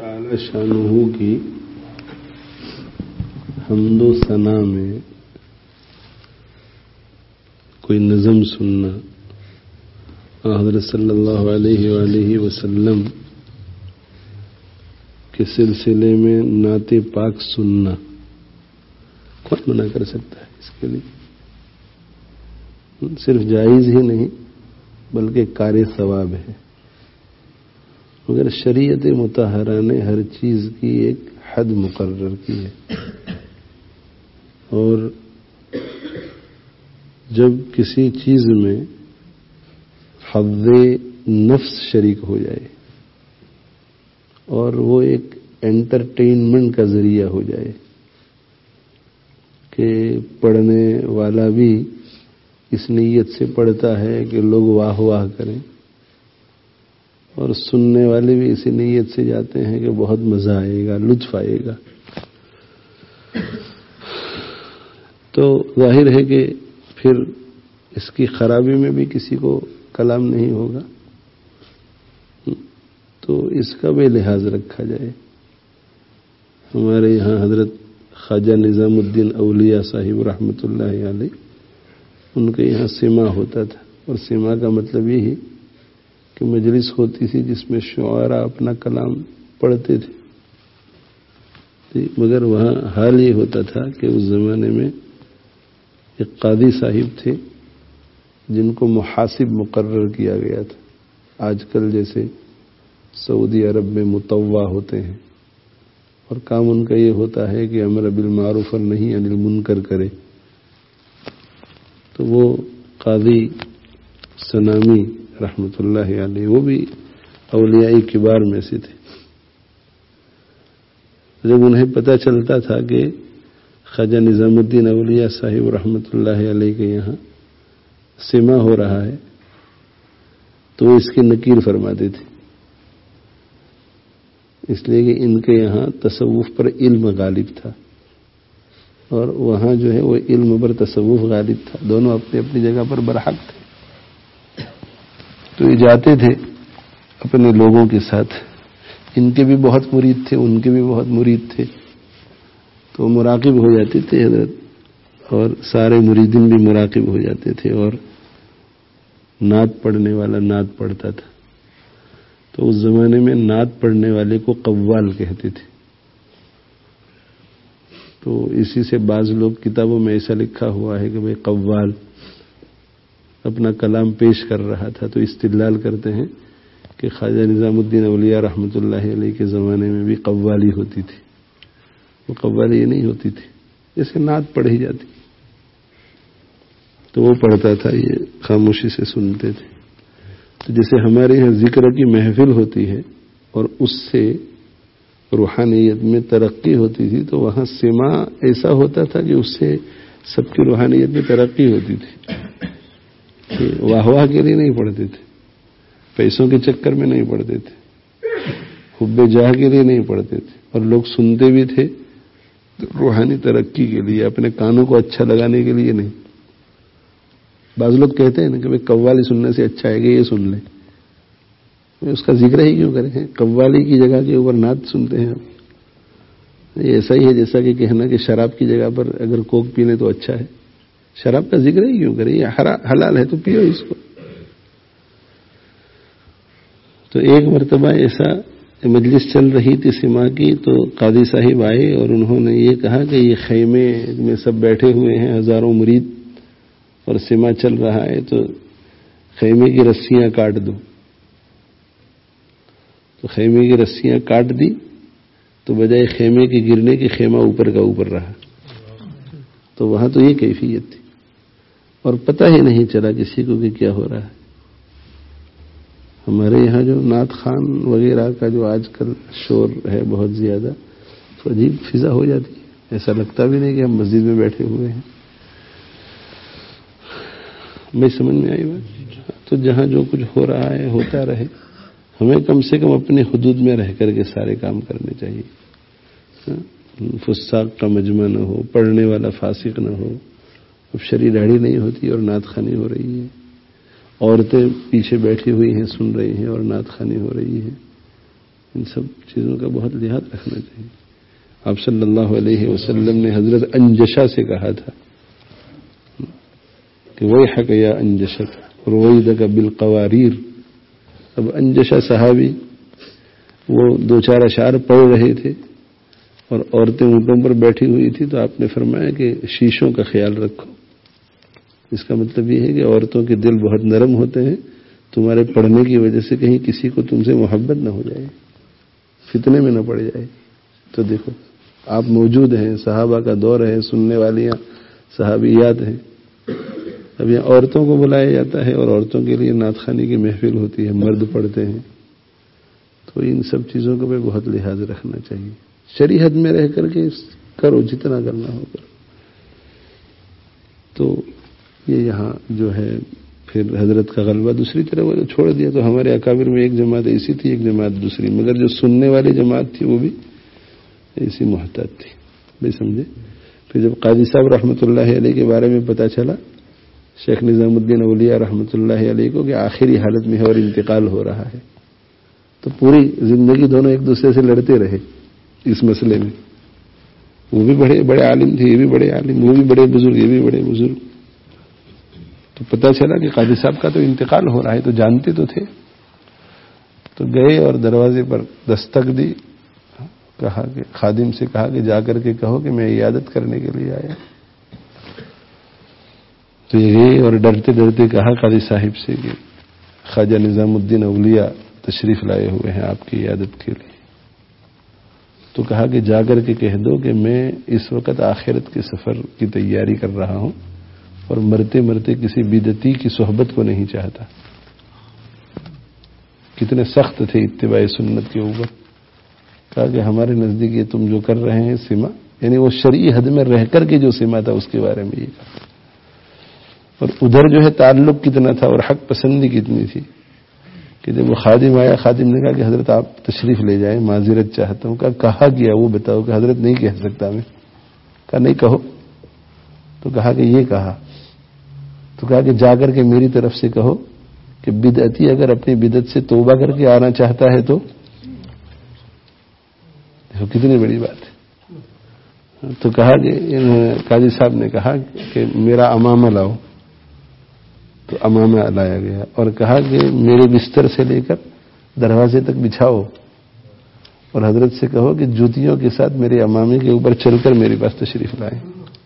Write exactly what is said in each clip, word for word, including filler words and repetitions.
تعالی شانہ کی حمد و ثنا میں کوئی نظم سننا، حضرت صلی اللہ علیہ وآلہ وسلم کے سلسلے میں نعت پاک سننا، کون منع کر سکتا ہے؟ اس کے لیے صرف جائز ہی نہیں بلکہ کار ثواب ہے، مگر شریعت مطہرہ نے ہر چیز کی ایک حد مقرر کی ہے، اور جب کسی چیز میں حظ نفس شریک ہو جائے اور وہ ایک انٹرٹینمنٹ کا ذریعہ ہو جائے کہ پڑھنے والا بھی اس نیت سے پڑھتا ہے کہ لوگ واہ واہ کریں، اور سننے والے بھی اسی نیت سے جاتے ہیں کہ بہت مزہ آئے گا، لطف آئے گا، تو ظاہر ہے کہ پھر اس کی خرابی میں بھی کسی کو کلام نہیں ہوگا، تو اس کا بھی لحاظ رکھا جائے۔ ہمارے یہاں حضرت خواجہ نظام الدین اولیاء صاحب رحمۃ اللہ علیہ، ان کے یہاں سما ہوتا تھا، اور سما کا مطلب یہ ہے کہ مجلس ہوتی تھی جس میں شعراء اپنا کلام پڑھتے تھے، مگر وہاں حال یہ ہوتا تھا کہ اس زمانے میں ایک قاضی صاحب تھے جن کو محاسب مقرر کیا گیا تھا، آج کل جیسے سعودی عرب میں مطوع ہوتے ہیں، اور کام ان کا یہ ہوتا ہے کہ امر بالمعروف اور نہی عن المنکر کرے، تو وہ قاضی سنامی رحمۃ اللہ علیہ وہ بھی اولیاء کبار میں سے تھے۔ جب انہیں پتہ چلتا تھا کہ خواجہ نظام الدین اولیاء صاحب رحمۃ اللہ علیہ کے یہاں سما ہو رہا ہے تو وہ اس کی نکیر فرماتے تھے، اس لیے کہ ان کے یہاں تصوف پر علم غالب تھا، اور وہاں جو ہے وہ علم پر تصوف غالب تھا، دونوں اپنی اپنی جگہ پر برحق تھے۔ تو یہ جاتے تھے اپنے لوگوں کے ساتھ، ان کے بھی بہت مرید تھے، ان کے بھی بہت مرید تھے، تو مراقب ہو جاتے تھے حضرت، اور سارے مریدین بھی مراقب ہو جاتے تھے، اور نعت پڑھنے والا نعت پڑھتا تھا۔ تو اس زمانے میں نعت پڑھنے والے کو قوال کہتے تھے، تو اسی سے بعض لوگ کتابوں میں ایسا لکھا ہوا ہے کہ بھئی قوال اپنا کلام پیش کر رہا تھا، تو استدلال کرتے ہیں کہ خواجہ نظام الدین اولیاء رحمۃ اللہ علیہ کے زمانے میں بھی قوالی ہوتی تھی۔ وہ قوالی یہ نہیں ہوتی تھی، جیسے نعت پڑھی جاتی، تو وہ پڑھتا تھا، یہ خاموشی سے سنتے تھے۔ تو جیسے ہمارے یہاں ذکر کی محفل ہوتی ہے اور اس سے روحانیت میں ترقی ہوتی تھی، تو وہاں سما ایسا ہوتا تھا کہ اس سے سب کی روحانیت میں ترقی ہوتی تھی۔ واہ واہ کے لیے نہیں پڑھتے تھے، پیسوں کے چکر میں نہیں پڑھتے تھے، حب جاہ کے لیے نہیں پڑھتے تھے، اور لوگ سنتے بھی تھے روحانی ترقی کے لیے، اپنے کانوں کو اچھا لگانے کے لیے نہیں۔ بعض لوگ کہتے ہیں نا کہ قوالی سننے سے اچھا ہے کہ یہ سن لیں، اس کا ذکر ہی کیوں کریں؟ قوالی کی جگہ کے اوپر نعت سنتے ہیں آپ، یہ ایسا ہی ہے جیسا کہ کہنا کہ شراب کی جگہ پر اگر کوک پی لیں تو اچھا ہے، شراب کا ذکر ہی کیوں کریں؟ یہ حلال ہے تو پیو اس کو۔ تو ایک مرتبہ ایسا مجلس چل رہی تھی سما کی، تو قاضی صاحب آئے اور انہوں نے یہ کہا کہ یہ خیمے میں سب بیٹھے ہوئے ہیں، ہزاروں مرید، اور سما چل رہا ہے، تو خیمے کی رسیاں کاٹ دو۔ تو خیمے کی رسیاں کاٹ دی تو بجائے خیمے کے گرنے کے خیمہ اوپر کا اوپر رہا، تو وہاں تو یہ کیفیت تھی، اور پتہ ہی نہیں چلا کسی کو کہ کیا ہو رہا ہے۔ ہمارے یہاں جو نعت خان وغیرہ کا جو آج کل شور ہے بہت زیادہ، تو عجیب فضا ہو جاتی ہے، ایسا لگتا بھی نہیں کہ ہم مسجد میں بیٹھے ہوئے ہیں۔ میں سمجھ میں آئی بات؟ تو جہاں جو کچھ ہو رہا ہے ہوتا رہے، ہمیں کم سے کم اپنے حدود میں رہ کر کے سارے کام کرنے چاہیے۔ فساق کا مجمع نہ ہو، پڑھنے والا فاسق نہ ہو، اب شرعی داڑھی نہیں ہوتی اور نعت خوانی ہو رہی ہے، عورتیں پیچھے بیٹھی ہوئی ہیں سن رہی ہیں اور نعت خوانی ہو رہی ہے، ان سب چیزوں کا بہت لحاظ رکھنا چاہیے. آپ صلی اللہ علیہ وسلم نے حضرت انجشا سے کہا تھا کہ ویحک یا انجشک رویدک بالقواریر. اب انجشا صحابی وہ دو چار اشعار پڑھ رہے تھے اور عورتیں اونٹوں پر بیٹھی ہوئی تھی، تو آپ نے فرمایا کہ شیشوں کا خیال رکھو. اس کا مطلب یہ ہے کہ عورتوں کے دل بہت نرم ہوتے ہیں، تمہارے پڑھنے کی وجہ سے کہیں کسی کو تم سے محبت نہ ہو جائے، فتنے میں نہ پڑ جائے. تو دیکھو آپ موجود ہیں، صحابہ کا دور ہے، سننے والیاں صحابیات ہیں. اب یہاں عورتوں کو بلایا جاتا ہے اور عورتوں کے لیے نعت خوانی کی محفل ہوتی ہے، مرد پڑھتے ہیں. تو ان سب چیزوں کو بھی بہت لحاظ رکھنا چاہیے. شریعت میں رہ کر کے کرو جتنا کرنا ہو کرو. تو یہ یہاں جو ہے پھر حضرت کا غلبہ دوسری طرح وہ چھوڑ دیا. تو ہمارے اکابر میں ایک جماعت ایسی تھی، ایک جماعت دوسری، مگر جو سننے والی جماعت تھی وہ بھی ایسی محتاط تھی. بھائی سمجھے. پھر جب قاضی صاحب رحمۃ اللہ علیہ کے بارے میں پتہ چلا شیخ نظام الدین اولیاء رحمۃ اللہ علیہ کو کہ آخری حالت میں ہے اور انتقال ہو رہا ہے، تو پوری زندگی دونوں ایک دوسرے سے لڑتے رہے اس مسئلے میں. وہ بھی بڑے بڑے عالم تھے، یہ بھی بڑے عالم، وہ بھی بڑے بزرگ، یہ بھی بڑے بزرگ. تو پتہ چلا کہ قاضی صاحب کا تو انتقال ہو رہا ہے، تو جانتے تو تھے. تو گئے اور دروازے پر دستک دی، کہا کہ خادم سے کہا کہ جا کر کے کہو کہ میں عیادت کرنے کے لیے آیا. تو یہ گئے اور ڈرتے ڈرتے کہا قاضی صاحب سے کہ خواجہ نظام الدین اولیاء تشریف لائے ہوئے ہیں آپ کی عیادت کے لیے. تو کہا کہ جا کر کے کہہ دو کہ میں اس وقت آخرت کے سفر کی تیاری کر رہا ہوں اور مرتے مرتے کسی بدعتی کی صحبت کو نہیں چاہتا. کتنے سخت تھے اتباع سنت کے اوپر. کہا کہ ہمارے نزدیک یہ تم جو کر رہے ہیں سما، یعنی وہ شرعی حد میں رہ کر کے جو سما تھا اس کے بارے میں یہ کہا. اور ادھر جو ہے تعلق کتنا تھا اور حق پسندی کتنی تھی کہ جب وہ خادم آیا، خادم نے کہا کہ حضرت آپ تشریف لے جائیں، معذرت چاہتا ہوں. کہا کہا کیا وہ بتاؤ. کہ حضرت نہیں کہہ سکتا میں. کہا نہیں کہو. تو کہا کہ یہ کہا. تو کہا کہ جا کر کے میری طرف سے کہو کہ بدعتی اگر اپنی بدعت سے توبہ کر کے آنا چاہتا ہے تو دیکھو کتنی بڑی بات ہے. تو کہا کہ قاضی صاحب نے کہا کہ میرا امامہ لاؤ. تو امامہ لایا گیا اور کہا کہ میرے بستر سے لے کر دروازے تک بچھاؤ اور حضرت سے کہو کہ جوتیوں کے ساتھ میرے امامے کے اوپر چل کر میرے پاس تشریف لائیں.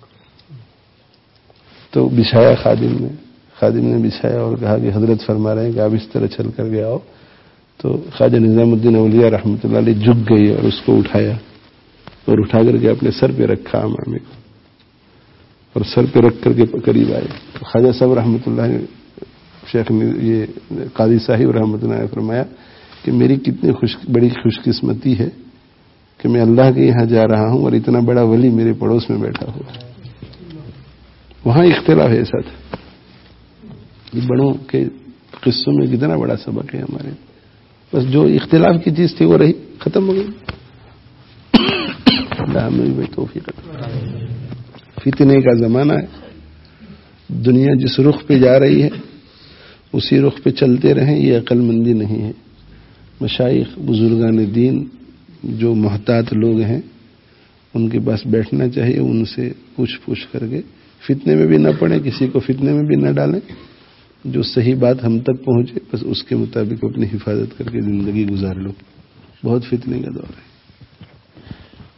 تو بچھایا خادم نے خادم نے بچھایا اور کہا کہ حضرت فرما رہے ہیں کہ آپ اس طرح چل کر کے آؤ. تو خواجہ نظام الدین اولیاء رحمۃ اللہ علیہ جھک گئی اور اس کو اٹھایا اور اٹھا کر کے اپنے سر پہ رکھا امامے کو اور سر پہ رکھ کر کے قریب آئے. تو خواجہ صاحب رحمۃ اللہ شیخ نے یہ قاضی صاحب رحمۃ اللہ نے فرمایا کہ میری کتنی خوش بڑی خوش قسمتی ہے کہ میں اللہ کے یہاں جا رہا ہوں اور اتنا بڑا ولی میرے پڑوس میں بیٹھا ہوا ہے. وہاں اختلاف ایسا تھا. یہ بڑوں کے قصوں میں کتنا بڑا سبق ہے ہمارے. بس جو اختلاف کی چیز تھی وہ رہی، ختم ہو گئی. اللہ ہمیں بھی توفیق عطا. فتنے کا زمانہ ہے. دنیا جس رخ پہ جا رہی ہے اسی رخ پہ چلتے رہیں، یہ عقل مندی نہیں ہے. مشائخ بزرگان دین جو محتاط لوگ ہیں ان کے پاس بیٹھنا چاہیے، ان سے پوچھ پوچھ کر کے فتنے میں بھی نہ پڑیں، کسی کو فتنے میں بھی نہ ڈالیں. جو صحیح بات ہم تک پہنچے بس اس کے مطابق اپنی حفاظت کر کے زندگی گزار لو. بہت فتنے کا دور ہے.